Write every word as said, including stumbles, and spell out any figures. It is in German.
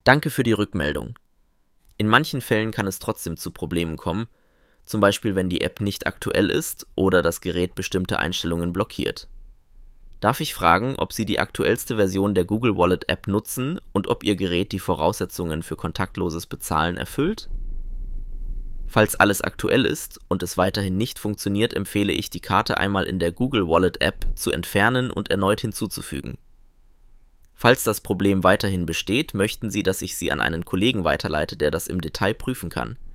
Danke für die Rückmeldung. In manchen Fällen kann es trotzdem zu Problemen kommen, zum Beispiel wenn die App nicht aktuell ist oder das Gerät bestimmte Einstellungen blockiert. Darf ich fragen, ob Sie die aktuellste Version der Google Wallet App nutzen und ob Ihr Gerät die Voraussetzungen für kontaktloses Bezahlen erfüllt? Falls alles aktuell ist und es weiterhin nicht funktioniert, empfehle ich, die Karte einmal in der Google Wallet App zu entfernen und erneut hinzuzufügen. Falls das Problem weiterhin besteht, möchten Sie, dass ich Sie an einen Kollegen weiterleite, der das im Detail prüfen kann.